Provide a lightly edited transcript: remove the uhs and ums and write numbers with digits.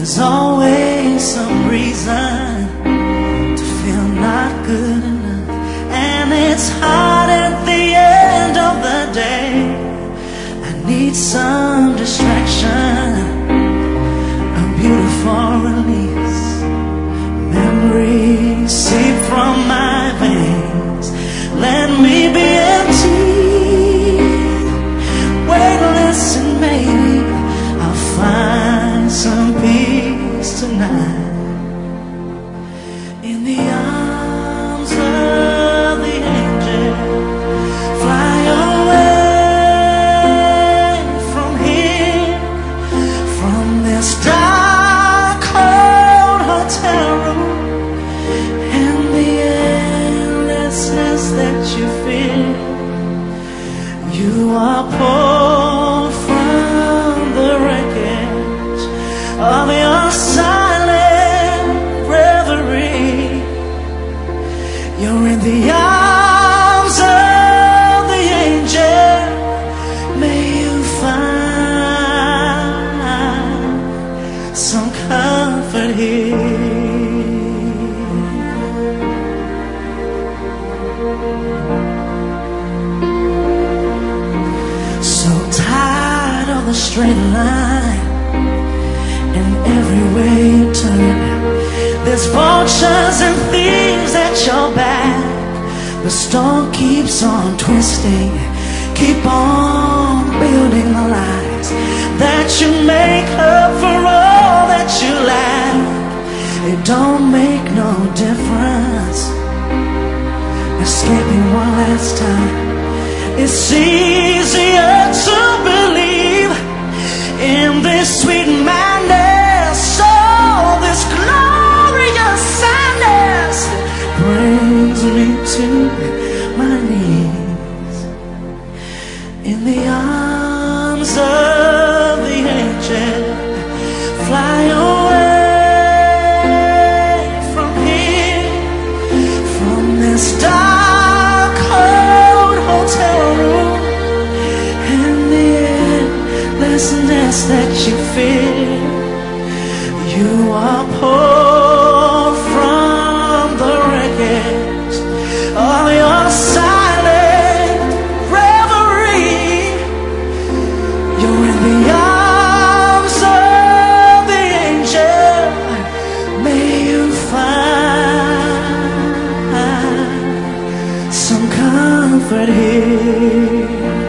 There's always some reason to feel not good enough, and it's hard at the end of the day. I need some distraction, a beautiful release. Memories seep from my veins, let me be empty. Wait, listen, maybe I'll find some peace tonight in the arms of the angel. Fly away from here, from this dark, cold hotel room, and the endlessness that you feel. You are pulled from the wreckage of your silent reverie. You're in the arms of the angel. May you find some comfort here. So tired of the straight line, and every way you turn, there's vultures and thieves at your back. The storm keeps on twisting, keep on building the lies that you make up for all that you lack. It don't make no difference escaping one last time. It's easier to believe in this sweet madness, so this glorious sadness brings me to my knees in the arms of the angel. Fly away from here, from this dark, cold hotel room, and the endlessness that you feel. You are pulled from the wreckage of your silent reverie. You're in the arms of the angel. May you find some comfort here.